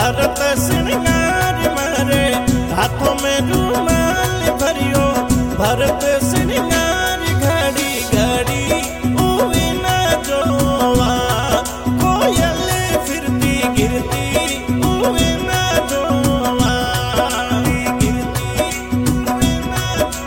भरत श्रृंगार मारे हाथों में रुमाल भरियो भरत श्रृंगार घड़ी घड़ी उवे ना जोवा कोयल फिरती गिरती उवे ना जोवा गिरती उवे ना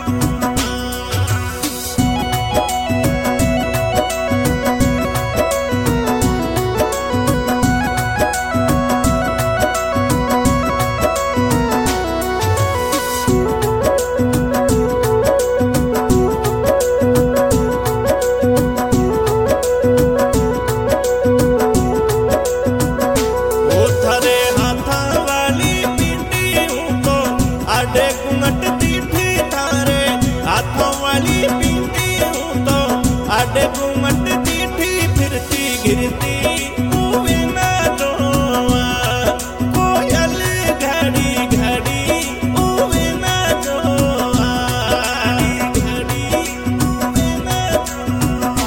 आडे घूंघट दीठी थारे हाथों वाली पीती हूँ तो आडे घूंघट दीठी फिरती गिरती उवे ना जोवा कोयल घड़ी घड़ी उवे ना जोवा घड़ी उवे ना जोवा।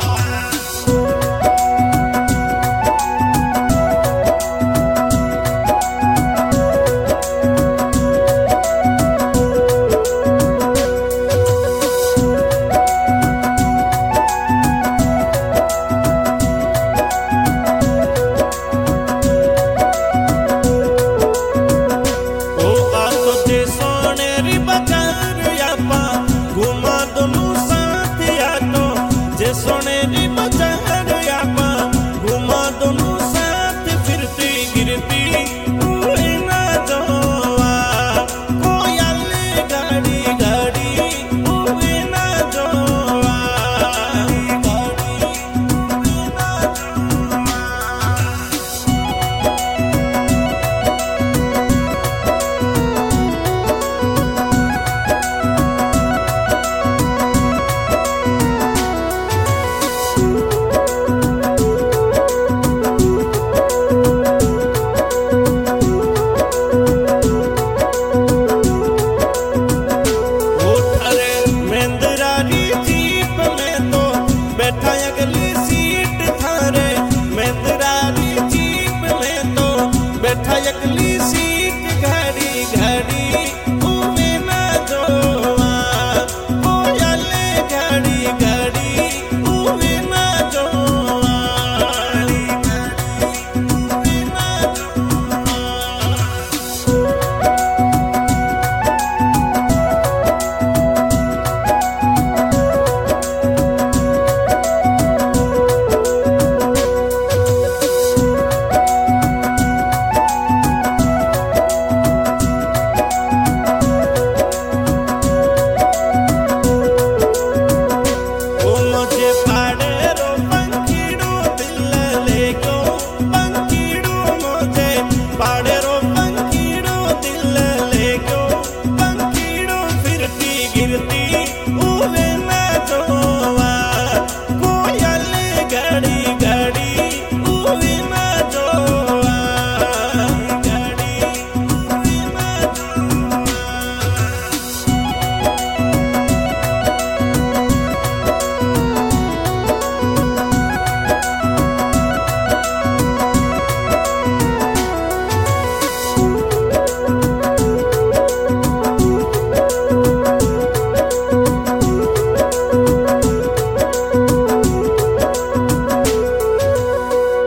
घुमा दोनों साथ या तो जे सोनेरी बाजार यापा घुमा दोनों साथ फिरती गिरती उवे ना जोवा कोयल घड़ी घड़ी उवे ना जोवा घड़ी उवे ना जोवा। बैठा अगली सीट थारे मेंदरारी जीप में तो बैठा